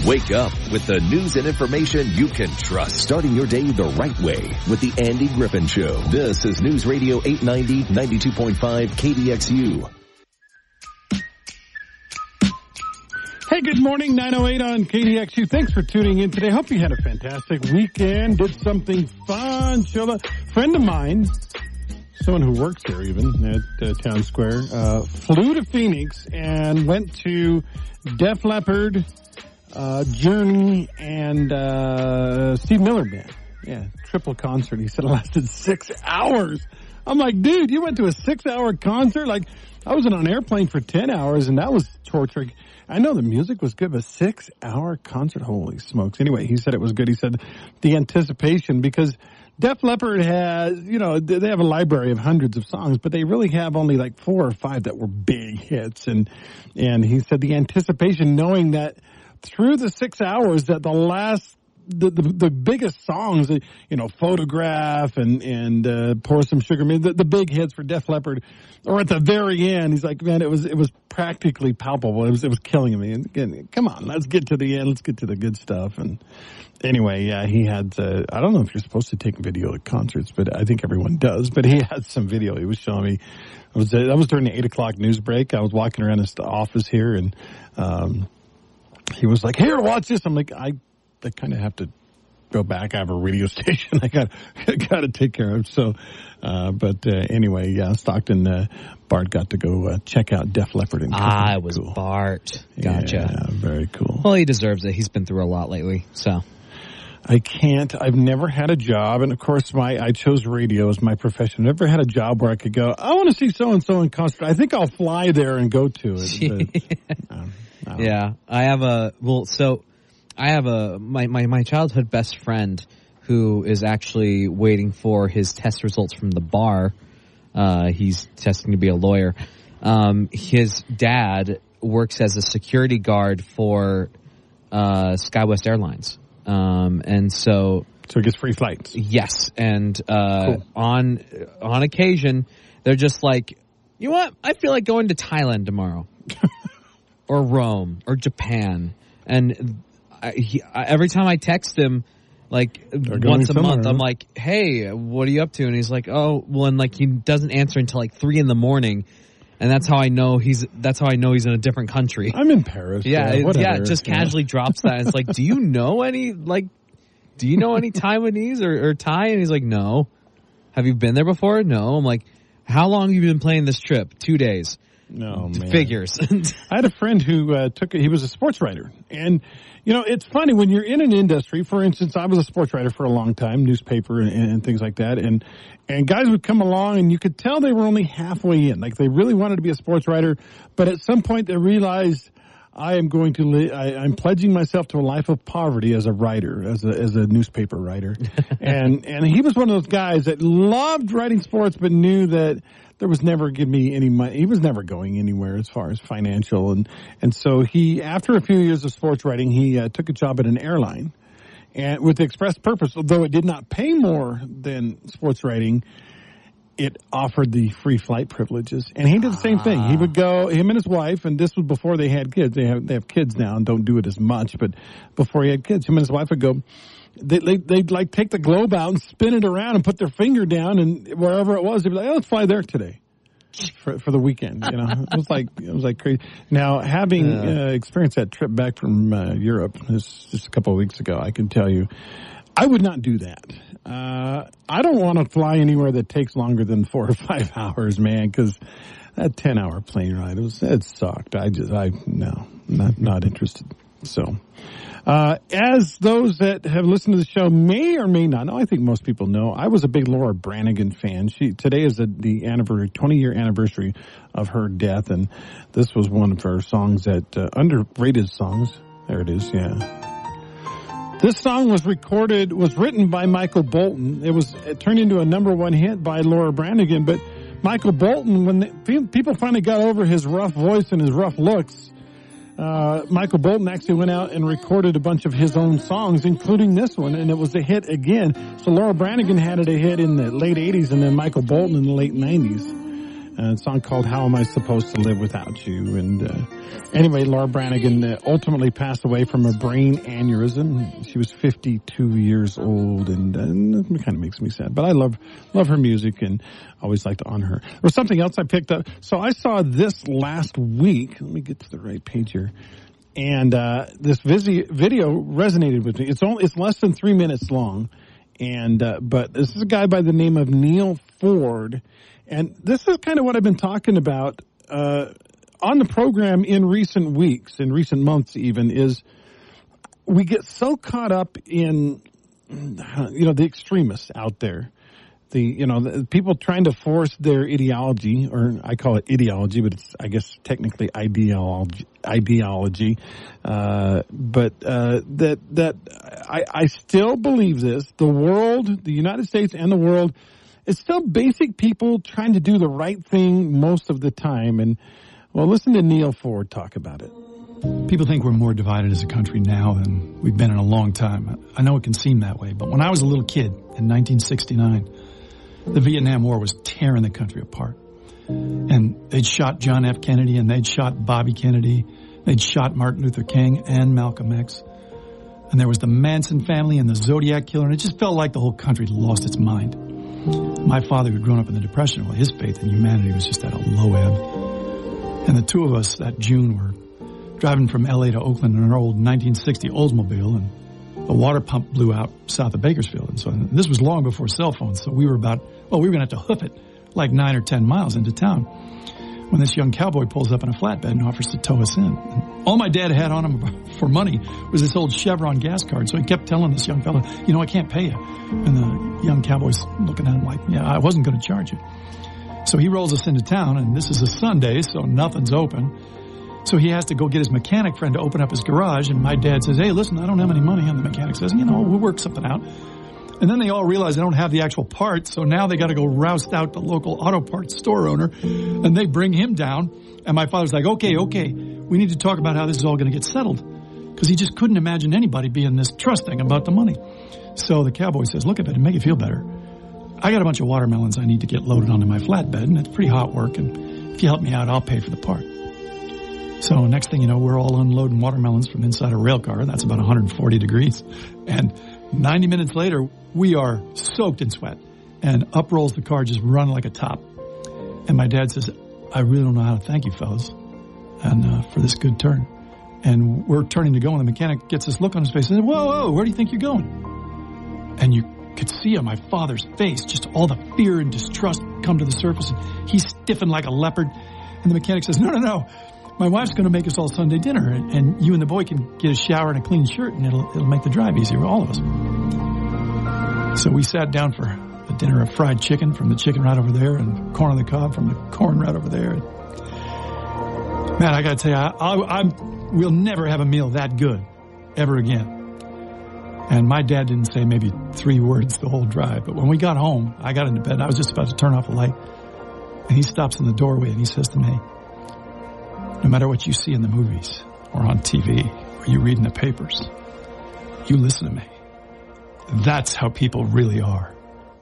Wake up with the news and information you can trust. Starting your day the right way with the Andy Griffin Show. This is News Radio 890, 92.5 KDXU. Hey, good morning, 908 on KDXU. Thanks for tuning in today. Hope you had a fantastic weekend, did something fun. A friend of mine, someone who works here even at Town Square, flew to Phoenix and went to Def Leppard, Journey, and Steve Miller Band. Yeah, triple concert. He said it lasted 6 hours. I'm like, dude, you went to a 6-hour concert? Like, I was on an airplane for 10 hours, and that was torturing. I know the music was good, but 6-hour concert, holy smokes. Anyway, he said it was good. He said the anticipation, because Def Leppard has, they have a library of hundreds of songs, but they really have only like 4 or 5 that were big hits. And he said the anticipation, knowing that through the 6 hours that the biggest songs, Photograph and Pour Some Sugar, the big hits for Def Leppard, or at the very end, he's like, man, it was practically palpable. It was killing me. And again, come on, let's get to the end. Let's get to the good stuff. And anyway, yeah, he had, I don't know if you're supposed to take video at concerts, but I think everyone does. But he had some video he was showing me. That was during the 8 o'clock news break. I was walking around his office here, and he was like, here, watch this. I'm like, I kind of have to go back. I have a radio station I got to take care of. So, anyway, yeah, Stockton, Bart got to go check out Def Leppard. It was cool. Bart. Gotcha. Yeah, very cool. Well, he deserves it. He's been through a lot lately, so. I've never had a job, and of course I chose radio as my profession. I've never had a job where I could go, I want to see so-and-so in concert. I think I'll fly there and go to it. But, yeah, my childhood best friend who is actually waiting for his test results from the bar. He's testing to be a lawyer. His dad works as a security guard for SkyWest Airlines. And so he gets free flights. Yes. And cool. on occasion, they're just like, you know what? I feel like going to Thailand tomorrow. Or Rome or Japan. And every time I text him, like once a month, I'm like, hey, what are you up to? And he's like, oh, well, and like he doesn't answer until like 3 a.m. And that's how I know he's in a different country. I'm in Paris. Yeah, just casually drops that. It's like, do you know any Taiwanese or Thai? And he's like, no. Have you been there before? No. I'm like, how long have you been planning this trip? 2 days. No, man. Figures. I had a friend who he was a sports writer. And, it's funny when you're in an industry. For instance, I was a sports writer for a long time, newspaper and things like that. And guys would come along and you could tell they were only halfway in. Like they really wanted to be a sports writer. But at some point they realized I'm pledging myself to a life of poverty as a writer, as a newspaper writer. and he was one of those guys that loved writing sports, but knew that there was never giving me any money. He was never going anywhere as far as financial. And so he, after a few years of sports writing, he took a job at an airline, and with the express purpose, although it did not pay more than sports writing, it offered the free flight privileges. And he did the same thing. He would go, him and his wife, and this was before they had kids. They have kids now and don't do it as much, but before he had kids, him and his wife would go, they'd like take the globe out and spin it around and put their finger down, and wherever it was, they'd be like, oh, let's fly there today for the weekend. It was like crazy. Now, having experienced that trip back from Europe just a couple of weeks ago, I can tell you, I would not do that. I don't want to fly anywhere that takes longer than 4 or 5 hours, man, because that 10-hour plane ride, it sucked. No, not interested. So, as those that have listened to the show may or may not know, I think most people know, I was a big Laura Branigan fan. Today is the 20-year anniversary of her death, and this was one of her songs underrated songs. There it is, yeah. This song was written by Michael Bolton. It turned into a #1 hit by Laura Branigan, but Michael Bolton, when people finally got over his rough voice and his rough looks, Michael Bolton actually went out and recorded a bunch of his own songs, including this one, and it was a hit again. So Laura Branigan had it a hit in the late 80s, and then Michael Bolton in the late 90s. A song called How Am I Supposed to Live Without You? And anyway, Laura Branigan ultimately passed away from a brain aneurysm. She was 52 years old, and it kind of makes me sad. But I love her music and always like to honor her. There was something else I picked up. So I saw this last week. Let me get to the right page here. And this video resonated with me. It's less than 3 minutes long. And but this is a guy by the name of Neil Ford. And this is kind of what I've been talking about on the program in recent weeks, in recent months even, is we get so caught up in, the extremists out there. The people trying to force their ideology, or I call it ideology, but it's, I guess, technically ideology. But I still believe this. The world, the United States and the world, it's still basic people trying to do the right thing most of the time. And, well, listen to Neil Ford talk about it. People think we're more divided as a country now than we've been in a long time. I know it can seem that way, but when I was a little kid in 1969, the Vietnam War was tearing the country apart. And they'd shot John F. Kennedy, and they'd shot Bobby Kennedy. They'd shot Martin Luther King and Malcolm X. And there was the Manson family and the Zodiac killer, and it just felt like the whole country lost its mind. My father, who'd grown up in the Depression, well, his faith in humanity was just at a low ebb. And the two of us that June were driving from L.A. to Oakland in our old 1960 Oldsmobile, and a water pump blew out south of Bakersfield. And so this was long before cell phones, so we were going to have to hoof it like 9 or 10 miles into town when this young cowboy pulls up in a flatbed and offers to tow us in. And all my dad had on him for money was this old Chevron gas card, so he kept telling this young fellow, I can't pay you. And the young cowboy's looking at him like, yeah, I wasn't going to charge you. So he rolls us into town, and this is a Sunday, so nothing's open. So he has to go get his mechanic friend to open up his garage, and my dad says, hey, listen, I don't have any money. And the mechanic says, we'll work something out. And then they all realize they don't have the actual parts, so now they got to go roust out the local auto parts store owner, and they bring him down. And my father's like, okay, we need to talk about how this is all going to get settled, because he just couldn't imagine anybody being this trusting about the money. So the cowboy says, look, if it make you feel better, I got a bunch of watermelons I need to get loaded onto my flatbed, and it's pretty hot work, and if you help me out, I'll pay for the part. So next thing you know, we're all unloading watermelons from inside a rail car. That's about 140 degrees. And 90 minutes later, we are soaked in sweat. And up rolls the car, just running like a top. And my dad says, I really don't know how to thank you, fellas, and for this good turn. And we're turning to go, and the mechanic gets this look on his face and says, whoa, where do you think you're going? And you could see on my father's face just all the fear and distrust come to the surface. And he's stiffened like a leopard. And the mechanic says, no. My wife's going to make us all Sunday dinner, and you and the boy can get a shower and a clean shirt, and it'll make the drive easier for all of us. So we sat down for a dinner of fried chicken from the chicken right over there, and corn on the cob from the corn right over there. Man, I got to tell you, we'll never have a meal that good ever again. And my dad didn't say maybe 3 words the whole drive, but when we got home, I got into bed, and I was just about to turn off the light, and he stops in the doorway, and he says to me, no matter what you see in the movies or on TV or you read in the papers, you listen to me. That's how people really are.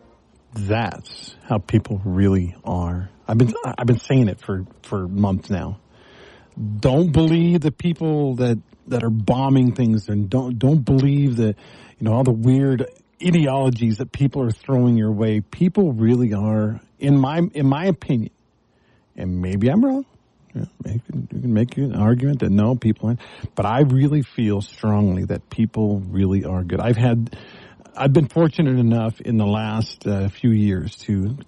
That's how people really are. I've been saying it for months now. Don't believe the people that are bombing things, and don't believe the all the weird ideologies that people are throwing your way. People really are, in my opinion, and maybe I'm wrong. You can make an argument that no, people aren't. But I really feel strongly that people really are good. I've been fortunate enough in the last few years to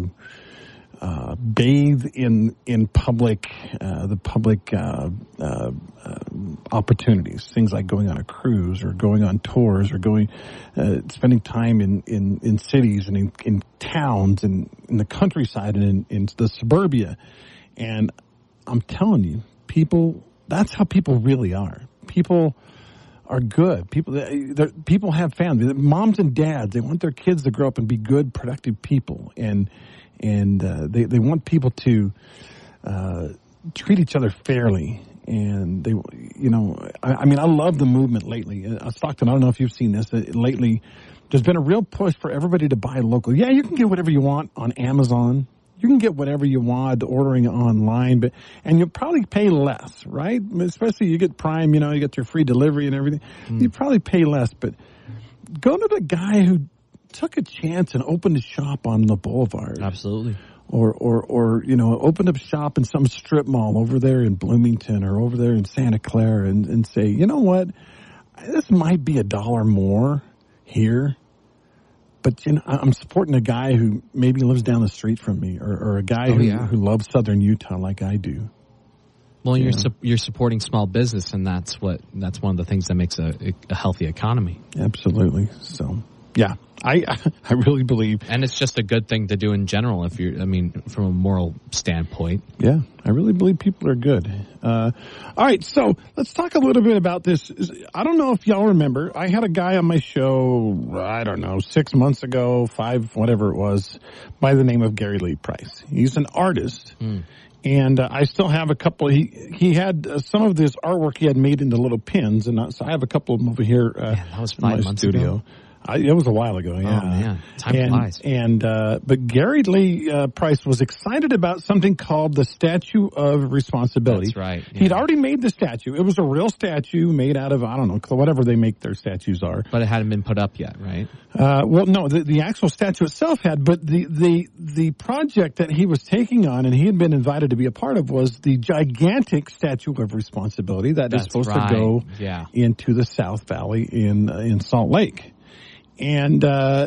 bathe in public, the public opportunities, things like going on a cruise or going on tours or spending time in cities and in towns and in the countryside and in the suburbia. And I'm telling you, that's how people really are. People are good. People have families. Moms and dads, they want their kids to grow up and be good, productive people. And they want people to treat each other fairly. And I love the movement lately. Stockton, I don't know if you've seen this. Lately, there's been a real push for everybody to buy local. Yeah, you can get whatever you want on Amazon you can get whatever you want ordering online, and you'll probably pay less, right? Especially you get Prime, you get your free delivery and everything. You probably pay less, but go to the guy who took a chance and opened a shop on the boulevard. Absolutely. Or opened up shop in some strip mall over there in Bloomington or over there in Santa Clara and say, you know what, this might be $1 more here, but I'm supporting a guy who maybe lives down the street from me or a guy who loves Southern Utah like I do. Well, you're supporting small business, and that's one of the things that makes a healthy economy. Absolutely. So, yeah. I really believe. And it's just a good thing to do in general from a moral standpoint. Yeah, I really believe people are good. All right, so let's talk a little bit about this. I don't know if y'all remember, I had a guy on my show, 6 months ago, 5, whatever it was, by the name of Gary Lee Price. He's an artist. And I still have a couple. He had some of this artwork he had made into little pins, and so I have a couple of them over here that was 5 in my months studio. ago. It was a while ago, yeah. Oh, man. Time flies. But Gary Lee Price was excited about something called the Statue of Responsibility. That's right. Yeah. He'd already made the statue. It was a real statue made out of, I don't know, whatever they make their statues are. But it hadn't been put up yet, right? Well, no, the actual statue itself had, but the project that he was taking on and he had been invited to be a part of was the gigantic Statue of Responsibility that is supposed to go into the South Valley in Salt Lake. And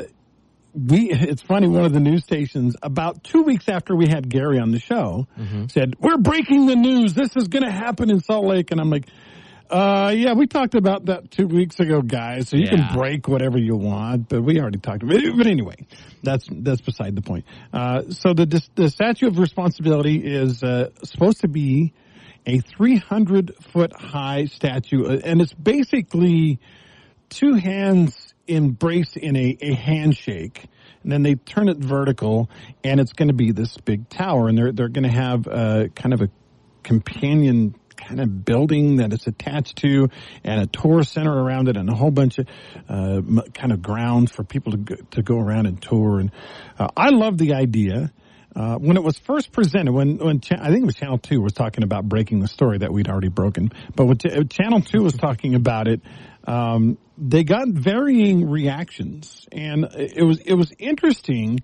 it's funny, one of the news stations, about 2 weeks after we had Gary on the show, said, we're breaking the news. This is going to happen in Salt Lake. And I'm like, yeah, we talked about that 2 weeks ago, guys. So you can break whatever you want, but we already talked about it. But anyway, that's beside the point. So the Statue of Responsibility is supposed to be a 300-foot high statue. And it's basically two hands embrace in a handshake, and then they turn it vertical, and it's going to be this big tower, and they're going to have kind of a companion kind of building that it's attached to, and a tourist center around it, and a whole bunch of kind of grounds for people to go around and tour. And I love the idea. When it was first presented, when I think it was Channel 2 was talking about breaking the story that we'd already broken, but when Channel 2 was talking about it, they got varying reactions, and it was interesting.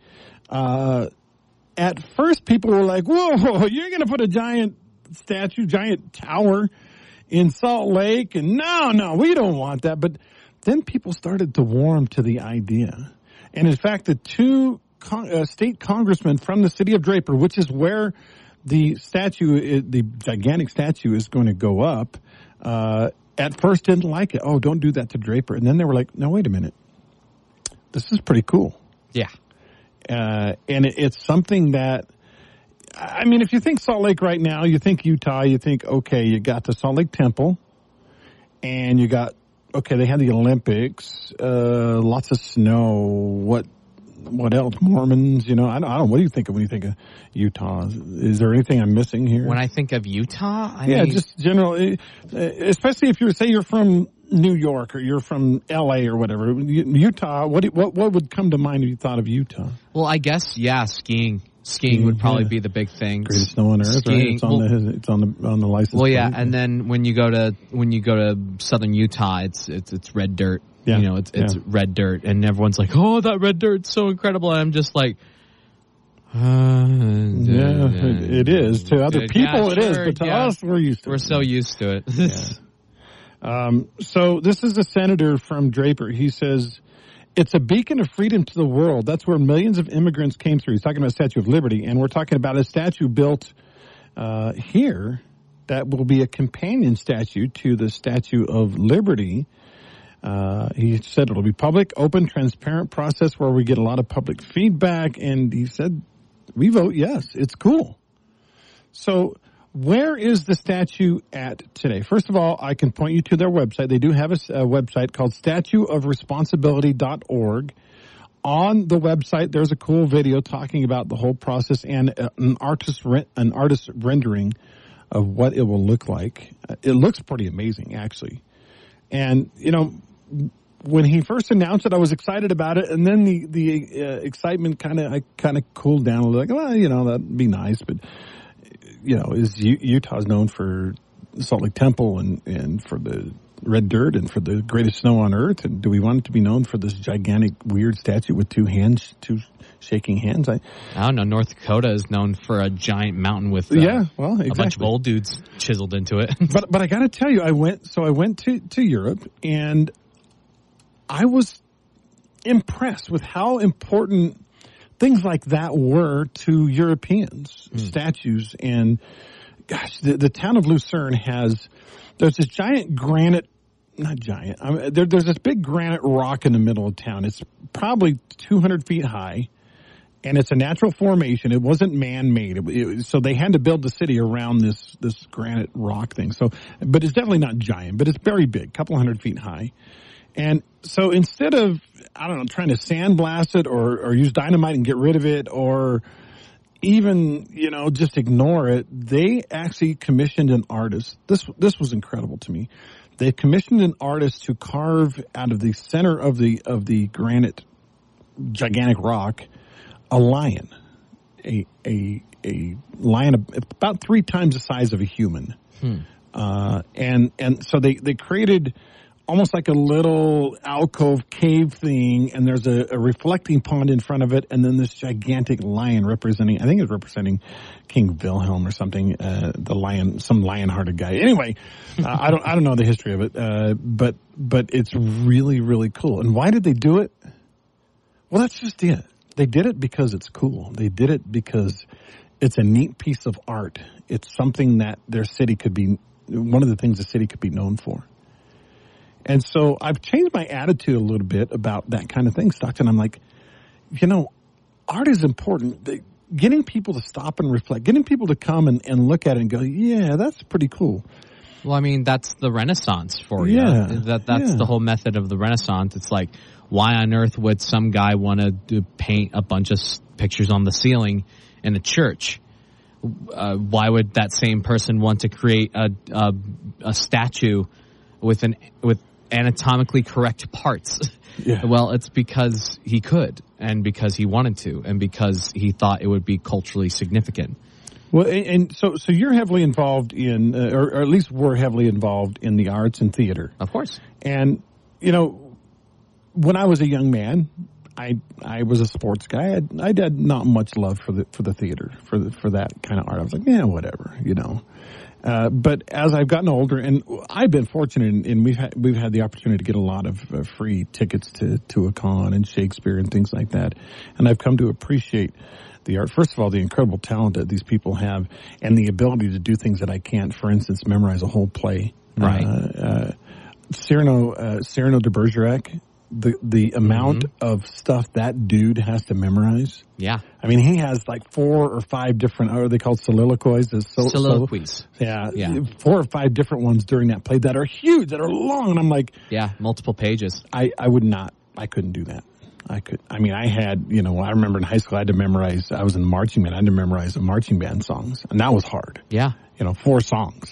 At first, people were like, "Whoa, you're going to put a giant tower in Salt Lake?" And no, we don't want that. But then people started to warm to the idea, and in fact, the two state congressmen from the city of Draper, which is where the gigantic statue is going to go up, at first didn't like it. Oh, don't do that to Draper. And then they were like, no, wait a minute. This is pretty cool. Yeah. And it's something that, I mean, if you think Salt Lake right now, you think Utah, you think, okay, you got the Salt Lake Temple, and you got, okay, they had the Olympics, lots of snow, what else? Mormons, I don't know. What do you think of when you think of Utah? Is there anything I'm missing here? When I think of Utah, I mean, just generally, especially if you're from New York or you're from LA or whatever. Utah, what would come to mind if you thought of Utah? Well, I guess skiing. Skiing would probably be the big thing. Greatest snow on earth, skiing, right? It's on the license. Well, yeah, plate. And then when you go to southern Utah, it's red dirt. Yeah. It's red dirt, and everyone's like, "Oh, that red dirt's so incredible!" And I'm just like, it is to other people. It is, but to us, we're used to it. We're so used to it. So this is a senator from Draper. He says, it's a beacon of freedom to the world. That's where millions of immigrants came through. He's talking about Statue of Liberty, and we're talking about a statue built here that will be a companion statue to the Statue of Liberty. He said it'll be public, open, transparent process where we get a lot of public feedback, and he said, we vote yes. It's cool. So where is the statue at today? First of all, I can point you to their website. They do have a website called statueofresponsibility.org. On the website, there's a cool video talking about the whole process and an artist rendering of what it will look like. It looks pretty amazing, actually. And, when he first announced it, I was excited about it, and then the excitement kind of cooled down a little. Like, well, that'd be nice, but Utah's known for Salt Lake Temple and for the red dirt and for the greatest snow on earth, and do we want it to be known for this gigantic weird statue with two shaking hands? I don't know. North Dakota is known for a giant mountain with exactly. a bunch of old dudes chiseled into it. but I got to tell you, I went to Europe, and I was impressed with how important things like that were to Europeans, statues. And gosh, the town of Lucerne there's this giant granite, not giant, there's this big granite rock in the middle of town. It's probably 200 feet high, and it's a natural formation. It wasn't man-made. So they had to build the city around this granite rock thing. So, but it's definitely not giant, but it's very big, a couple hundred feet high. And so instead of, trying to sandblast it or use dynamite and get rid of it or even, just ignore it, they actually commissioned an artist. This was incredible to me. They commissioned an artist to carve out of the center of the granite gigantic rock a lion, a lion about 3 times the size of a human. And so they created almost like a little alcove cave thing, and there's a reflecting pond in front of it, and then this gigantic lion representing King Wilhelm or something, the lion, some lion-hearted guy. Anyway, I don't know the history of it, but it's really, really cool. And why did they do it? Well, that's just it. They did it because it's cool. They did it because it's a neat piece of art. It's something that their city could be, one of the things the city could be known for. And so I've changed my attitude a little bit about that kind of thing, Stockton. I'm like, art is important. Getting people to stop and reflect, getting people to come and look at it and go, yeah, that's pretty cool. Well, I mean, that's the Renaissance for you. That's the whole method of the Renaissance. It's like, why on earth would some guy want to paint a bunch of pictures on the ceiling in a church? Why would that same person want to create a statue with anatomically correct parts? Yeah. Well, it's because he could, and because he wanted to, and because he thought it would be culturally significant. Well, and so you're heavily involved in, or at least we're heavily involved in the arts and theater. Of course. And, when I was a young man, I was a sports guy. I had not much love for the theater, for that kind of art. I was like, yeah, whatever, But as I've gotten older, and I've been fortunate, and we've had the opportunity to get a lot of free tickets to a con and Shakespeare and things like that, and I've come to appreciate the art. First of all, the incredible talent that these people have, and the ability to do things that I can't. For instance, memorize a whole play. Right. Cyrano de Bergerac. The amount of stuff that dude has to memorize. Yeah. I mean, he has like 4 or 5 different, are they called soliloquies? Soliloquies. Yeah. 4 or 5 different ones during that play that are huge, that are long. And I'm like. Yeah, multiple pages. I couldn't do that. I remember in high school I had to memorize, I was in marching band, I had to memorize the marching band songs. And that was hard. Yeah. 4 songs.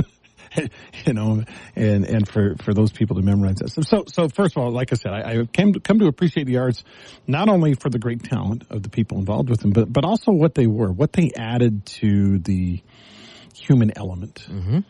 and for those people to memorize that. So first of all, like I said, I come to appreciate the arts, not only for the great talent of the people involved with them, but also what they added to the human element.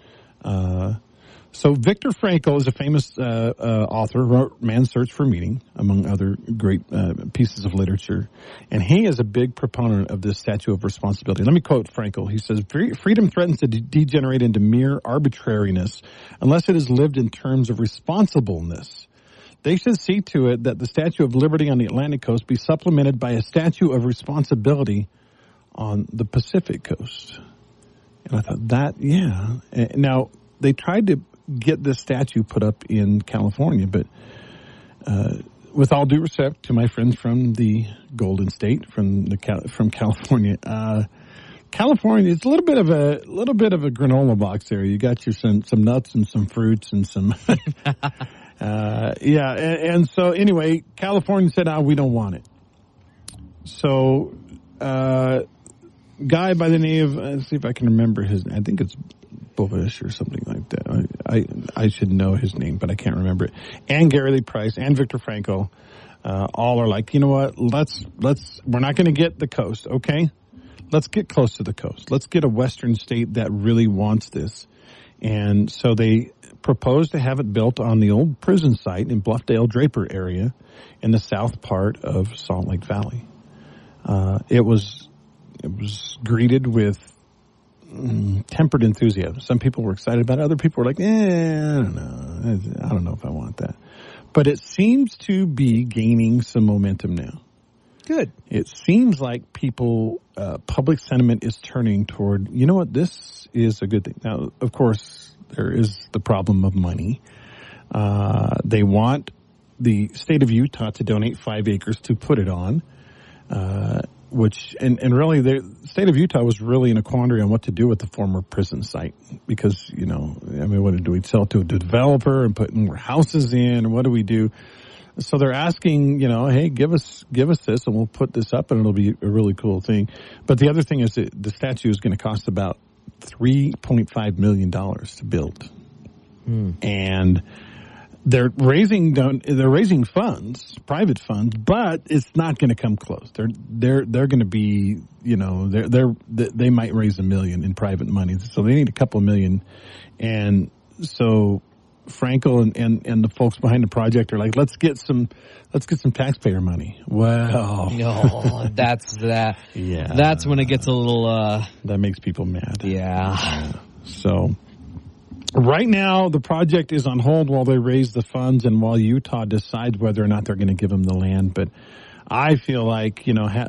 So Viktor Frankl is a famous author, wrote Man's Search for Meaning, among other great pieces of literature. And he is a big proponent of this statue of responsibility. Let me quote Frankl. He says, freedom threatens to degenerate into mere arbitrariness unless it is lived in terms of responsibleness. They should see to it that the Statue of Liberty on the Atlantic coast be supplemented by a statue of responsibility on the Pacific coast. And I thought Now, they tried to get this statue put up in California, but with all due respect to my friends from the Golden State, from California, California is a little bit of a granola box there. You got some nuts and some fruits and some and so anyway, California said, we don't want it. So guy by the name of, let's see if I can remember his, I think it's Bovish or something like that. I should know his name, but I can't remember it. And Gary Lee Price and Viktor Frankl, all are like, you know what? We're not going to get the coast, okay? Let's get close to the coast. Let's get a western state that really wants this. And so they proposed to have it built on the old prison site in Bluffdale Draper area in the south part of Salt Lake Valley. It was greeted with tempered enthusiasm. Some people were excited about it. Other people were like, I don't know. I don't know if I want that. But it seems to be gaining some momentum now. Good. It seems like public sentiment is turning toward, you know what, this is a good thing. Now, of course, there is the problem of money. They want the state of Utah to donate 5 acres to put it on, and really the state of Utah was really in a quandary on what to do with the former prison site because, what do we sell to a developer and put more houses in, or what do we do? So they're asking, hey, give us this and we'll put this up and it'll be a really cool thing. But the other thing is that the statue is going to cost about $3.5 million to build. And they're raising funds, private funds, but it's not going to come close. They're going to be, they might raise $1 million in private money. So they need a couple of million. And so Frankl and the folks behind the project are like, let's get some taxpayer money. Well, no, that's that. Yeah, that's when it gets a little. That makes people mad. Yeah. So right now the project is on hold while they raise the funds and while Utah decides whether or not they're going to give them the land. But I feel like,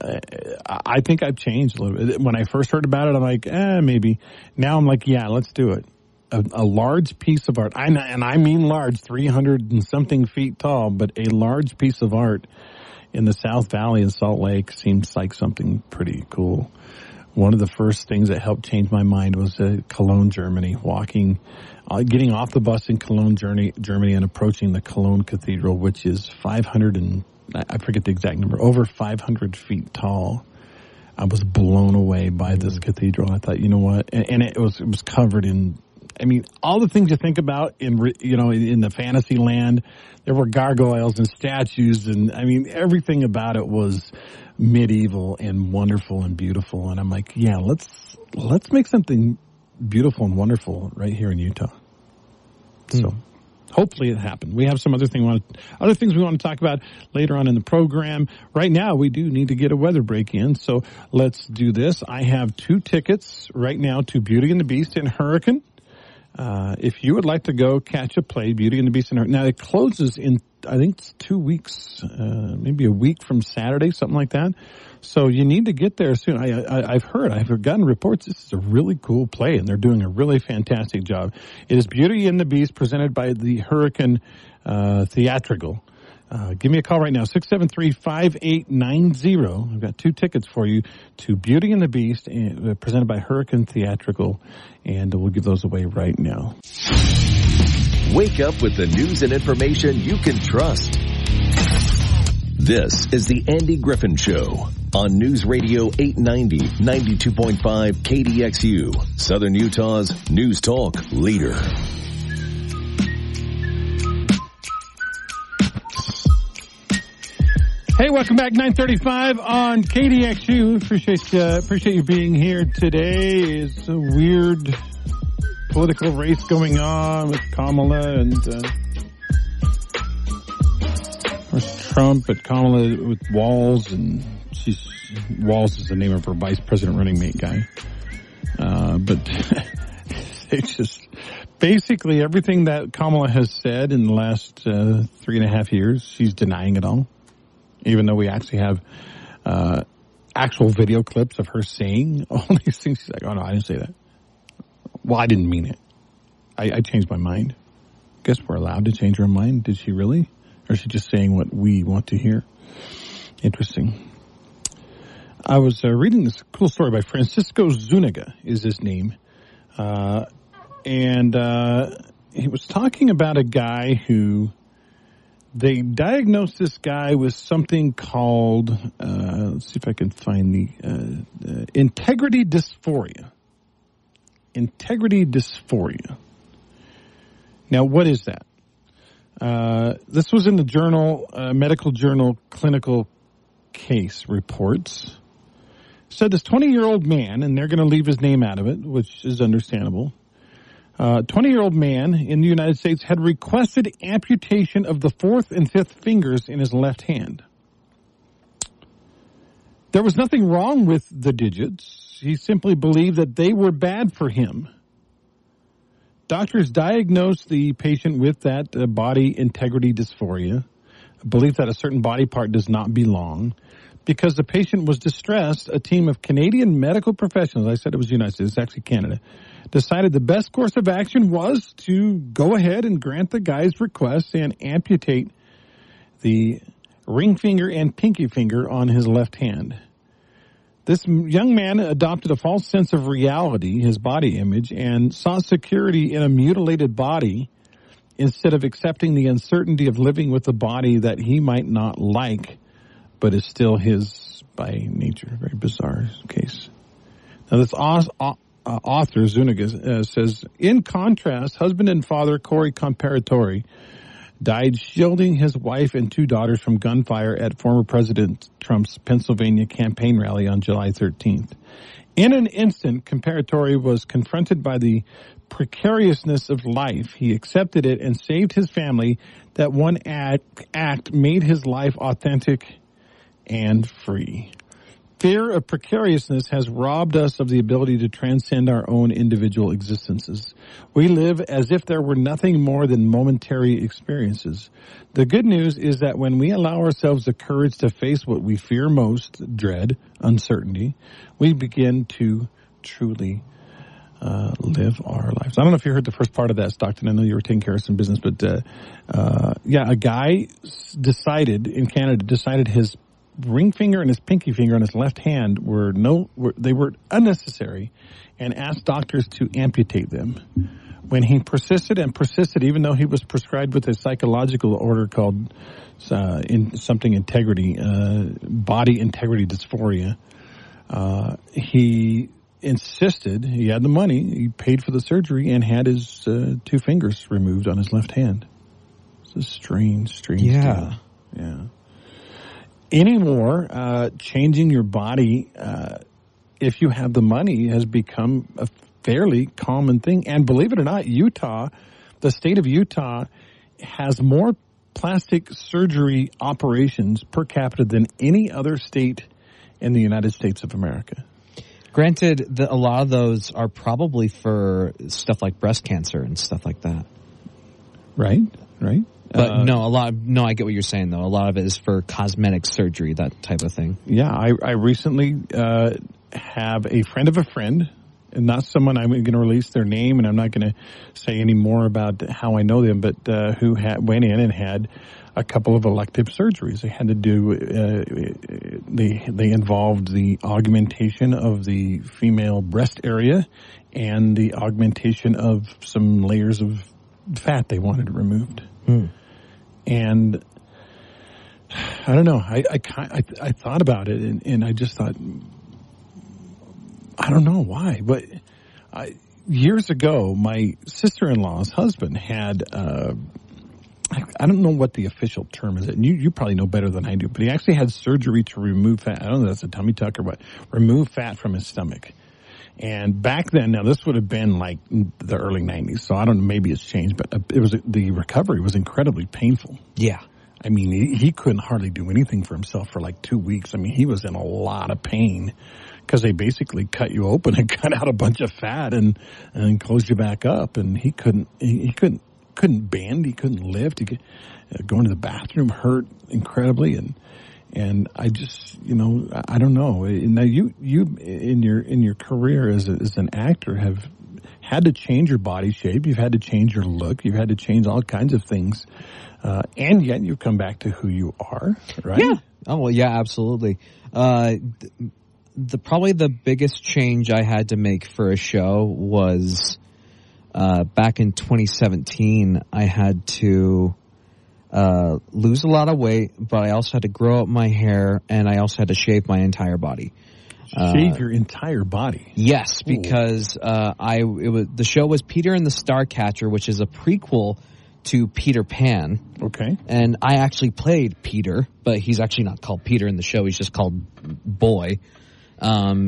I think I've changed a little bit. When I first heard about it, I'm like, maybe. Now I'm like, yeah, let's do it. A large piece of art, and I mean large, 300 and something feet tall, but a large piece of art in the South Valley in Salt Lake seems like something pretty cool. One of the first things that helped change my mind was Cologne, Germany, getting off the bus in Cologne, Germany, and approaching the Cologne Cathedral, which is 500 and I forget the exact number, over 500 feet tall. I was blown away by this cathedral. I thought, you know what? And it was covered in, all the things you think about in the fantasy land. There were gargoyles and statues, and everything about it was medieval and wonderful and beautiful. And I'm like, yeah, let's make something beautiful and wonderful right here in Utah. So hopefully it happened. We have some other things we want to talk about later on in the program. Right now, we do need to get a weather break in, so let's do this. I have 2 tickets right now to Beauty and the Beast in Hurricane. If you would like to go catch a play, Beauty and the Beast in Hurricane. Now, it closes in, I think it's 2 weeks, maybe a week from Saturday, something like that. So you need to get there soon. I've gotten reports this is a really cool play, and they're doing a really fantastic job. It is Beauty and the Beast presented by the Hurricane Theatrical. Give me a call right now, 673-5890. I've got 2 tickets for you to Beauty and the Beast, presented by Hurricane Theatrical, and we'll give those away right now. Wake up with the news and information you can trust. This is the Andy Griffin Show on News Radio 890, 92.5 KDXU, Southern Utah's News Talk leader. Hey, welcome back. 9:35 on KDXU. Appreciate you being here today. It's a weird political race going on with Kamala and Trump, but Kamala with Walz, and Walz is the name of her vice president running mate guy. But it's just basically everything that Kamala has said in the last 3.5 years, she's denying it all. Even though we actually have actual video clips of her saying all these things. She's like, oh, no, I didn't say that. Well, I didn't mean it. I changed my mind. Guess we're allowed to change our mind. Did she really? Or is she just saying what we want to hear? Interesting. I was reading this cool story by Francisco Zuniga is his name. And he was talking about a guy who... They diagnosed this guy with something called, let's see if I can find the, integrity dysphoria. integrity dysphoria. Now, what is that? This was in the journal, medical journal Clinical Case Reports. Said this 20-year-old man, and they're going to leave his name out of it, which is understandable. 20-year-old man in the United States had requested amputation of the fourth and fifth fingers in his left hand. There was nothing wrong with the digits. He simply believed that they were bad for him. Doctors diagnosed the patient with that body integrity dysphoria, a belief that a certain body part does not belong. Because the patient was distressed, a team of Canadian medical professionals, I said it was the United States, it's actually Canada, decided the best course of action was to go ahead and grant the guy's request and amputate the ring finger and pinky finger on his left hand. This young man adopted a false sense of reality, his body image, and sought security in a mutilated body instead of accepting the uncertainty of living with a body that he might not like, but is still his by nature. Very bizarre case. Now, this author, Zuniga, says, in contrast, husband and father Corey Comparatori died shielding his wife and two daughters from gunfire at former President Trump's Pennsylvania campaign rally on July 13th. In an instant, Comparatori was confronted by the precariousness of life. He accepted it and saved his family. That one act made his life authentic and free. Fear of precariousness has robbed us of the ability to transcend our own individual existences. We live as if there were nothing more than momentary experiences. The good news is that when we allow ourselves the courage to face what we fear most, dread, uncertainty, we begin to truly live our lives. I don't know if you heard the first part of that, Stockton. I know you were taking care of some business, but a guy decided his ring finger and his pinky finger on his left hand were unnecessary, and asked doctors to amputate them. When he persisted, even though he was prescribed with a psychological order called integrity, body integrity dysphoria, he insisted. He had the money. He paid for the surgery and had his two fingers removed on his left hand. It's a strange deal. Yeah. Anymore, changing your body, if you have the money, has become a fairly common thing. And believe it or not, the state of Utah has more plastic surgery operations per capita than any other state in the United States of America. Granted, a lot of those are probably for stuff like breast cancer and stuff like that. Right. But I get what you're saying, though. A lot of it is for cosmetic surgery, that type of thing. Yeah, I recently have a friend of a friend, and not someone I'm going to release their name, and I'm not going to say any more about how I know them, but who went in and had a couple of elective surgeries. They had to do, they involved the augmentation of the female breast area and the augmentation of some layers of fat they wanted removed. And I don't know. I thought about it, and I just thought, I don't know why, but years ago, my sister-in-law's husband had, I don't know what the official term is, and you probably know better than I do, but he actually had surgery to remove fat. I don't know if that's a tummy tuck or what. Remove fat from his stomach. And back then, now this would have been like the early 90s, so I don't know, maybe it's changed, but the recovery was incredibly painful. Yeah. I mean, he couldn't hardly do anything for himself for like 2 weeks. I mean, he was in a lot of pain because they basically cut you open and cut out a bunch of fat and closed you back up. And he couldn't bend, he couldn't lift. Going to the bathroom hurt incredibly, and I just, I don't know. Now you in your career as an actor have had to change your body shape. You've had to change your look. You've had to change all kinds of things. And yet you come back to who you are, right? Yeah. Oh, well, yeah, absolutely. Probably the biggest change I had to make for a show was back in 2017. I had to lose a lot of weight, but I also had to grow up my hair, and I also had to shave my entire body. Shave your entire body. Yes, because the show was Peter and the Starcatcher, which is a prequel to Peter Pan. Okay. And I actually played Peter, but he's actually not called Peter in the show. He's just called Boy. So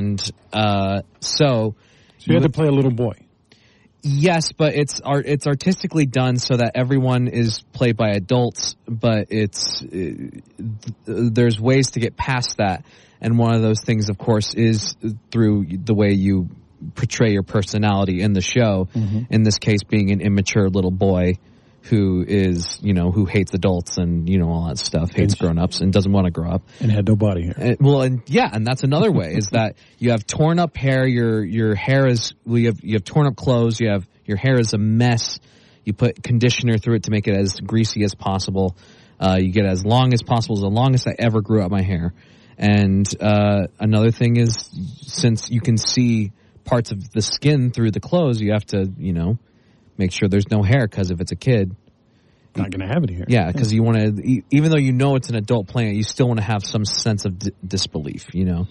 you had to play a little boy. Yes, but it's artistically done so that everyone is played by adults, but there's ways to get past that. And one of those things, of course, is through the way you portray your personality in the show. Mm-hmm. In this case, being an immature little boy who is, who hates adults and, all that stuff, hates grown-ups and doesn't want to grow up. And had no body hair. And that's another way, is that you have torn up hair, your hair is, you have torn up clothes, your hair is a mess, you put conditioner through it to make it as greasy as possible, you get as long as possible, as the longest I ever grew out my hair. And another thing is, since you can see parts of the skin through the clothes, you have to, make sure there's no hair, because if it's a kid, not going to have any hair. Yeah, because you want to, even though it's an adult playing it, you still want to have some sense of disbelief,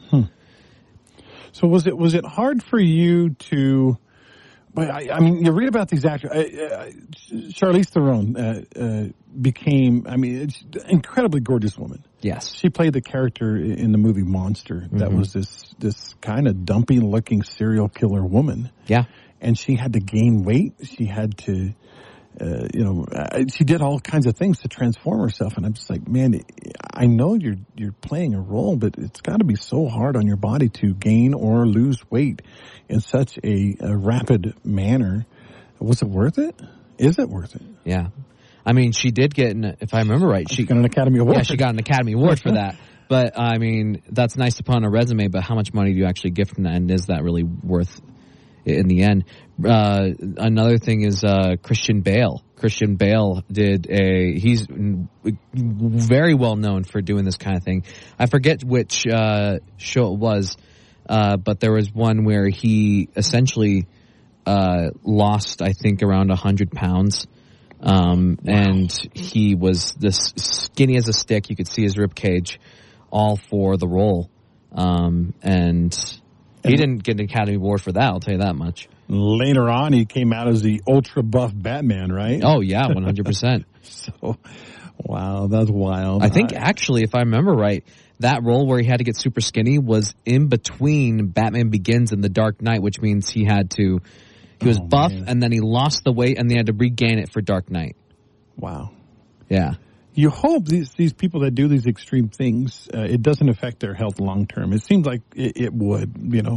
So was it hard for you to? But I mean, you read about these actors. Charlize Theron became. I mean, it's an incredibly gorgeous woman. Yes, she played the character in the movie Monster. That was this kind of dumpy looking serial killer woman. Yeah, and she had to gain weight. She had to. She did all kinds of things to transform herself, and I'm just like, man, I know you're playing a role, but it's got to be so hard on your body to gain or lose weight in such a rapid manner. Was it worth it? Is it worth it? Yeah, I mean, she did get, if I remember right, she got an Academy Award. Yeah, she got an Academy Award for that. But I mean, that's nice to put on a resume. But how much money do you actually get from that, and is that really worth it in the end? Another thing is Christian Bale. Christian Bale he's very well known for doing this kind of thing. I forget which show it was, but there was one where he essentially lost, I think, around 100 pounds. And he was this skinny as a stick. You could see his rib cage, all for the role. And he didn't get an Academy Award for that, I'll tell you that much. Later on, he came out as the ultra buff Batman, right? Oh, yeah, 100%. So, wow, that's wild. I think, actually, if I remember right, that role where he had to get super skinny was in between Batman Begins and The Dark Knight, which means he was buff, and then he lost the weight, and they had to regain it for Dark Knight. Wow. Yeah. You hope these people that do these extreme things, it doesn't affect their health long term. It seems like it would,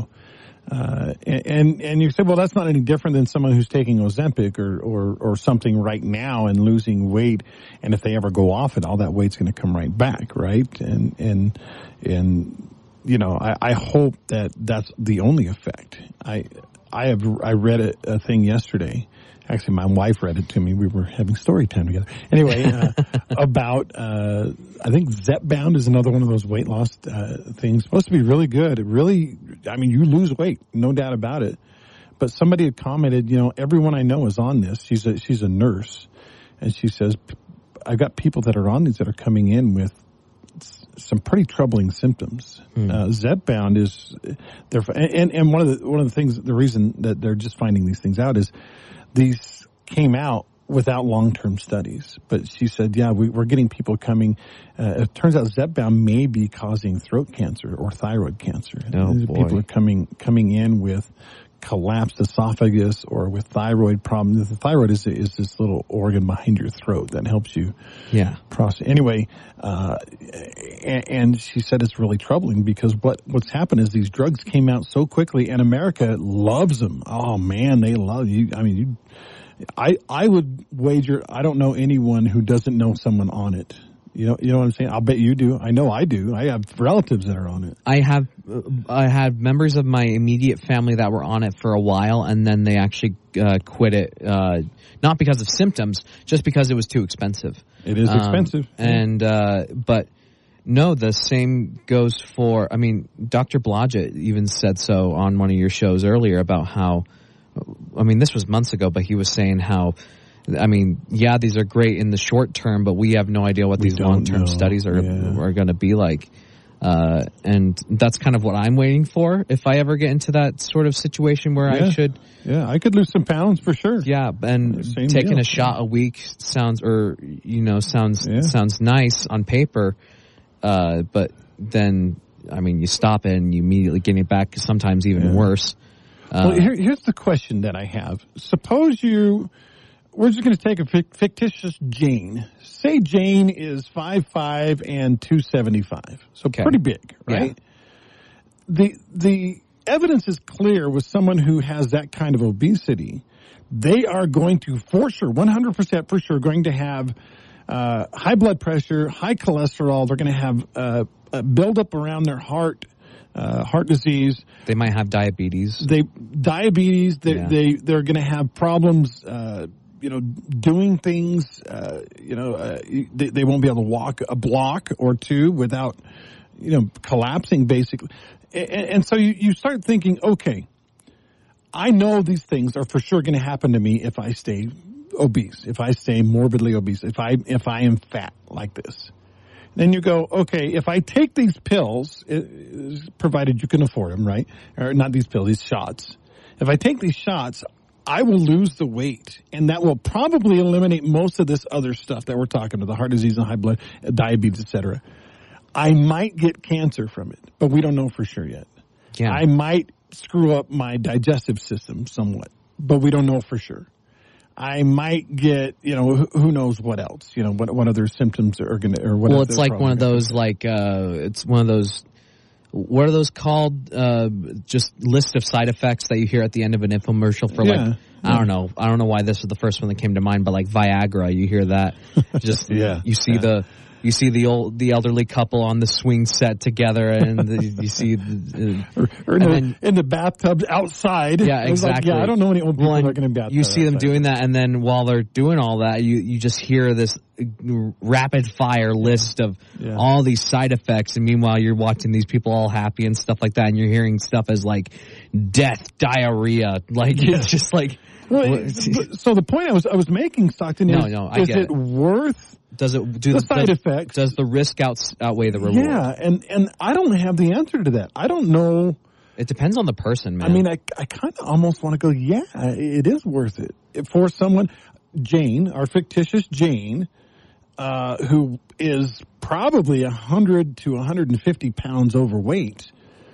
and you say, well, that's not any different than someone who's taking Ozempic or something right now and losing weight. And if they ever go off it, all that weight's going to come right back, right? And I hope that that's the only effect. I read a thing yesterday. Actually, my wife read it to me. We were having story time together. Anyway, about, I think Zepbound is another one of those weight loss things. Supposed to be really good. It really, I mean, you lose weight, no doubt about it. But somebody had commented, everyone I know is on this. She's a nurse. And she says, I've got people that are on these that are coming in with some pretty troubling symptoms. Zepbound is, and one of the things, the reason that they're just finding these things out is, these came out without long-term studies. But she said, yeah, we're getting people coming. It turns out Zepbound may be causing throat cancer or thyroid cancer. Oh, boy. People are coming in with collapsed esophagus or with thyroid problems. The thyroid is this little organ behind your throat that helps you process. Anyway, and she said it's really troubling because what's happened is these drugs came out so quickly and America loves them. Oh man, they love you. I mean, I would wager I don't know anyone who doesn't know someone on it. You know what I'm saying? I'll bet you do. I know I do. I have relatives that are on it. I have members of my immediate family that were on it for a while, and then they actually quit it, not because of symptoms, just because it was too expensive. It is expensive. And but no, the same goes for, I mean, Dr. Blodgett even said so on one of your shows earlier about how, I mean, this was months ago, but he was saying how, I mean, yeah, these are great in the short term, but we have no idea what these long-term studies are going to be like. And that's kind of what I'm waiting for if I ever get into that sort of situation where I should. Yeah, I could lose some pounds for sure. Yeah, and taking a shot a week sounds nice on paper, but then, I mean, you stop it and you immediately get it back, sometimes even worse. Well, here's the question that I have. Suppose we're just going to take a fictitious Jane. Say Jane is 5'5" and 275. So pretty big, right? Yeah. The evidence is clear with someone who has that kind of obesity. They are going to, for sure, 100% for sure, going to have high blood pressure, high cholesterol. They're going to have a buildup around their heart disease. They might have diabetes. They're going to have problems, doing things. They won't be able to walk a block or two without, collapsing basically. And so you start thinking, okay, I know these things are for sure going to happen to me if I stay obese, if I stay morbidly obese, if I am fat like this. Then you go, okay, if I take these pills, provided you can afford them, right? Or not these pills, these shots. If I take these shots, I will lose the weight, and that will probably eliminate most of this other stuff that we're talking about, the heart disease and high blood, diabetes, etc. I might get cancer from it, but we don't know for sure yet. Yeah. I might screw up my digestive system somewhat, but we don't know for sure. I might get, who knows what else, what other symptoms are going to, or what. Well, it's like one of those, it's one of those, what are those called? Just list of side effects that you hear at the end of an infomercial for I don't know why this was the first one that came to mind, but like Viagra, you hear that. Just, you see the elderly couple on the swing set together, and you see in the bathtubs outside. Yeah, exactly. I don't know any old people that are going to be bathtubs. You see them doing that, and then while they're doing all that, you just hear this rapid fire list of all these side effects, and meanwhile you're watching these people all happy and stuff like that, and you're hearing stuff as like death, diarrhea, it's just like. Well, so the point I was making, Stockton, is it worth? Does the risk outweigh the reward? Yeah, and I don't have the answer to that. I don't know. It depends on the person, man. I mean, I kind of almost want to go, it is worth it. For someone, Jane, our fictitious Jane, who is probably 100 to 150 pounds overweight,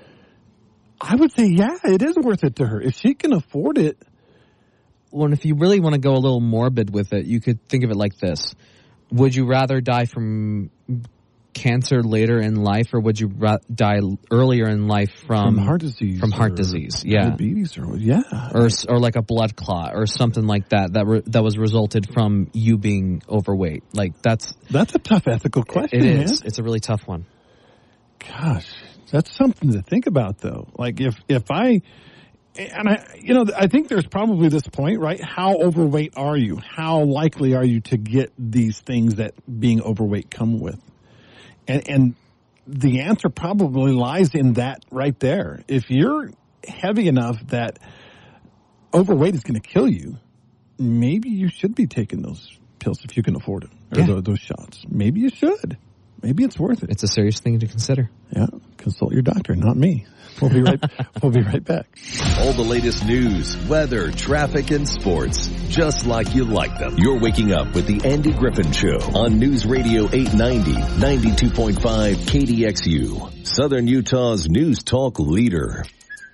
I would say, it is worth it to her. If she can afford it. Well, and if you really want to go a little morbid with it, you could think of it like this. Would you rather die from cancer later in life, or would you die earlier in life from heart disease? From heart disease, diabetes, or like a blood clot or something like that that was resulted from you being overweight. Like that's a tough ethical question. It is. It's a really tough one. Gosh, that's something to think about, though. Like if I. And I think there's probably this point, right? How overweight are you? How likely are you to get these things that being overweight come with? And the answer probably lies in that right there. If you're heavy enough that overweight is going to kill you, maybe you should be taking those pills if you can afford it, or those shots. Maybe you should. Maybe it's worth it. It's a serious thing to consider. Yeah, consult your doctor, not me. We'll be right back. All the latest news, weather, traffic, and sports, just like you like them. You're waking up with the Andy Griffin Show on News Radio 890, 92.5 KDXU, Southern Utah's news talk leader.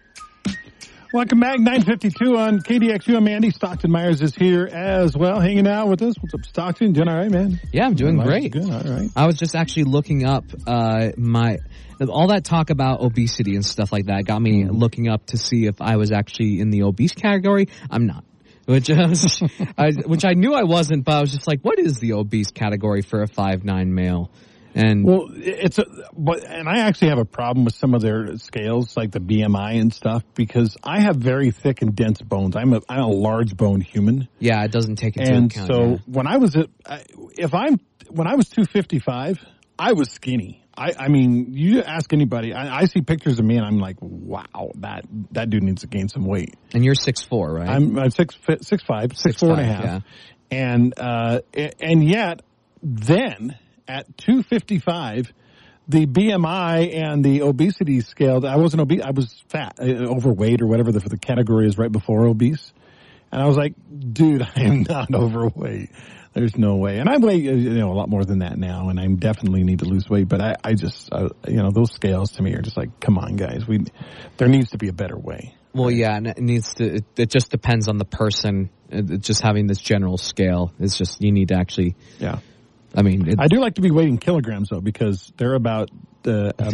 Welcome back, 9:52 on KDXU. I'm Andy. Stockton Myers is here as well, hanging out with us. What's up, Stockton? Doing all right, man? Yeah, I'm doing great. Good, all right. I was just actually looking up all that talk about obesity and stuff like that got me looking up to see if I was actually in the obese category. I'm not. Which I knew I wasn't, but I was just like, what is the obese category for a 5'9" male? And I actually have a problem with some of their scales, like the BMI and stuff, because I have very thick and dense bones. I'm a large bone human. Yeah, it doesn't take into account. And so when I was 255, I was skinny. I mean, you ask anybody, I see pictures of me and I'm like, wow, that dude needs to gain some weight. And you're 6'4", right? I'm 6'5", 6'4" and a half. Yeah. And yet then at 255, the BMI and the obesity scale, I wasn't obese, I was fat, overweight or whatever the category is right before obese. And I was like, dude, I am not overweight. There's no way. And I weigh, a lot more than that now, and I definitely need to lose weight. But I just, those scales to me are just like, come on, guys. There needs to be a better way. Well, yeah, and it just depends on the person. Just having this general scale is just, you need to actually. Yeah. I mean, I do like to be weighing kilograms though, because they're about because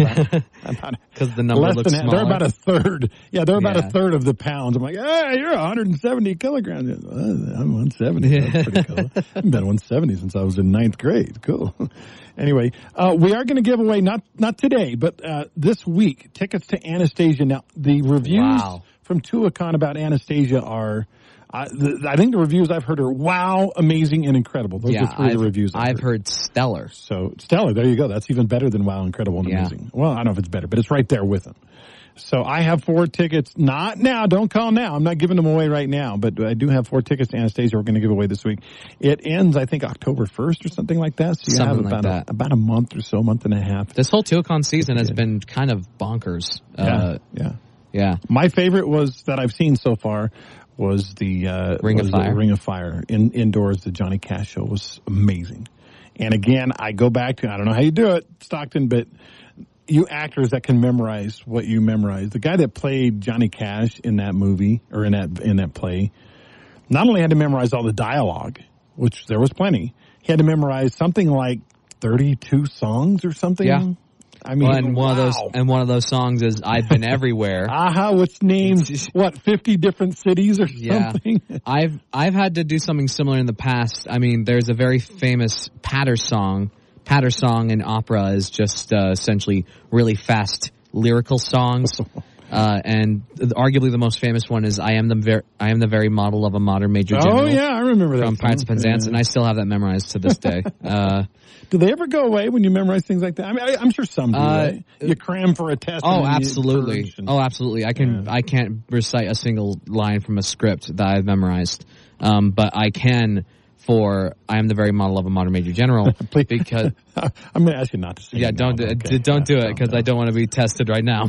the number looks smaller. They're about a third. Yeah, they're about a third of the pounds. I'm like, hey, you're 170 kilograms. I'm 170. That's pretty cool. I've been 170 since I was in 9th grade. Cool. Anyway, we are going to give away not today, but this week tickets to Anastasia. Now the reviews from Tuacahn about Anastasia are. I think the reviews I've heard are wow, amazing, and incredible. Those are three of the reviews I've heard stellar. So stellar, there you go. That's even better than wow, incredible, and amazing. Well, I don't know if it's better, but it's right there with them. So I have 4 tickets. Not now. Don't call now. I'm not giving them away right now, but I do have 4 tickets to Anastasia we're going to give away this week. It ends, I think, October 1st or something like that. So you have about a month or so, month and a half. This whole Tuacahn season has been kind of bonkers. Yeah. My favorite that I've seen so far was the Ring of Fire indoors. The Johnny Cash show was amazing. And again, I go back to, I don't know how you do it, Stockton, but you actors that can memorize what you memorize. The guy that played Johnny Cash in that movie or in that play, not only had to memorize all the dialogue, which there was plenty, he had to memorize something like 32 songs or something. Yeah. I mean, one of those songs is "I've Been Everywhere." Which names 50 different cities or something? I've had to do something similar in the past. I mean, there's a very famous patter song. Patter song in opera is just essentially really fast lyrical songs. And arguably the most famous one is I am the very model of a modern major general. Oh yeah, I remember that from Pirates of Penzance, and I still have that memorized to this day. Do they ever go away when you memorize things like that? I mean, I'm sure some do. Right? You cram for a test. Oh, absolutely. Absolutely. I can't recite a single line from a script that I've memorized, but I can. For I am the very model of a modern major general. Because I'm going to ask you not to sing. Yeah, don't do it because I don't want to be tested right now.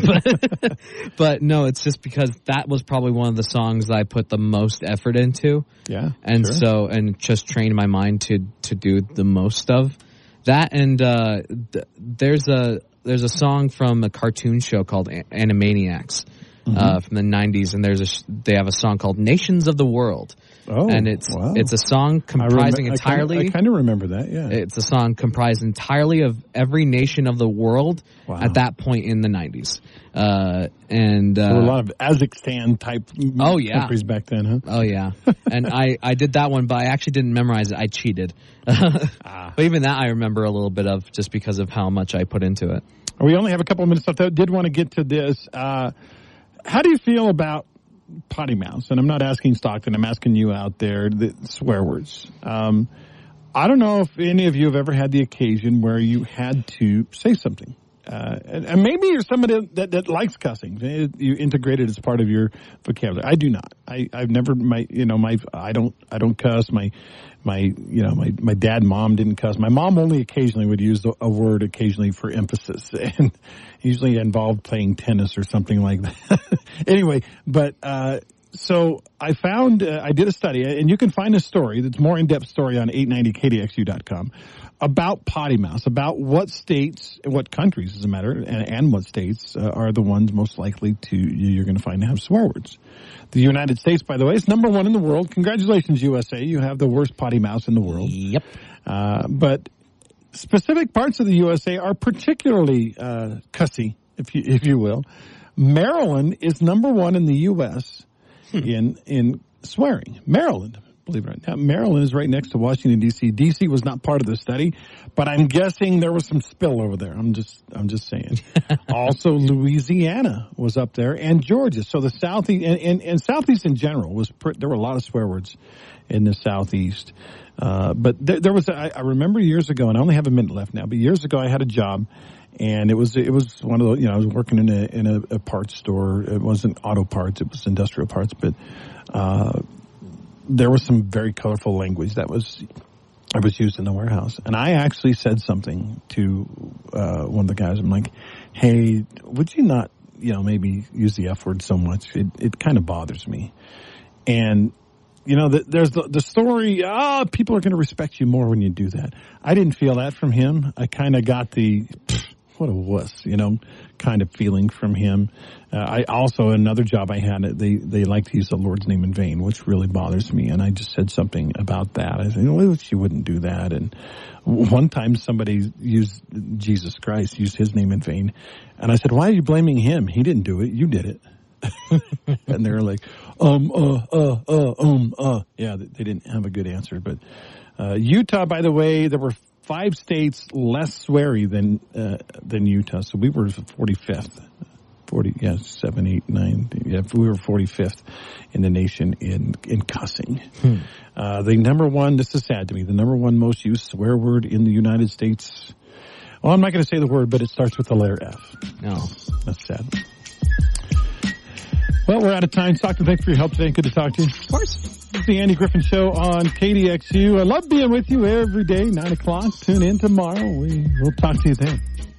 But no, it's just because that was probably one of the songs that I put the most effort into. Yeah, and so just trained my mind to do the most of that. And there's a song from a cartoon show called Animaniacs from the 90s, and they have a song called "Nations of the World." Oh, and it's a song comprising entirely. I kind of remember that. Yeah, it's a song comprised entirely of every nation of the world at that point in the 90s. There were a lot of Kazakhstan type countries back then, huh? Oh yeah, and I did that one, but I actually didn't memorize it. I cheated. But even that I remember a little bit of, just because of how much I put into it. We only have a couple of minutes left. I did want to get to this. How do you feel about potty mouths? And I'm not asking Stockton, I'm asking you out there, the swear words. I don't know if any of you have ever had the occasion where you had to say something. And maybe you're somebody that likes cussing. You integrate it as part of your vocabulary. I do not. I've never, I don't cuss. My dad and mom didn't cuss. My mom only occasionally would use a word occasionally for emphasis, and usually involved playing tennis or something like that. Anyway, but so I found, I did a study, and you can find a story that's more in-depth story on 890kdxu.com about potty mouths, about what states, what countries, as a matter, and what states are the ones most likely you're going to find to have swear words. The United States, by the way, is number 1 in the world. Congratulations, USA. You have the worst potty mouths in the world. Yep. But specific parts of the USA are particularly cussy, if you will. Maryland is number 1 in the U.S. in swearing. Maryland. Believe it or not. Now, Maryland is right next to Washington, D.C. D.C. was not part of the study, but I'm guessing there was some spill over there. I'm just saying. Also, Louisiana was up there, and Georgia. So the Southeast, and Southeast in general, there were a lot of swear words in the Southeast. But there was, I remember years ago, and I only have a minute left now, but years ago I had a job, and it was one of the, I was working in a parts store. It wasn't auto parts, it was industrial parts, but, there was some very colorful language that was I was used in the warehouse, and I actually said something to one of the guys. I'm like, "Hey, would you not, maybe use the F word so much? It kind of bothers me." And there's the story. People are going to respect you more when you do that. I didn't feel that from him. I kind of got the what a wuss, kind of feeling from him. I also, another job I had, they like to use the Lord's name in vain, which really bothers me. And I just said something about that. I said, well, she wouldn't do that. And one time somebody used Jesus Christ, used his name in vain. And I said, why are you blaming him? He didn't do it. You did it. And they're like, yeah, they didn't have a good answer. But Utah, by the way, there were 5 states less sweary than Utah. So we were 45th. 7, 8, 9. Yeah, we were 45th in the nation in cussing. The number one, this is sad to me, the number one most used swear word in the United States. Well, I'm not going to say the word, but it starts with the letter F. No. That's sad. Well, we're out of time. Stockton, thanks for your help today. Good to talk to you. Of course. This is the Andy Griffin Show on KDXU. I love being with you every day, 9 o'clock. Tune in tomorrow. We'll talk to you then.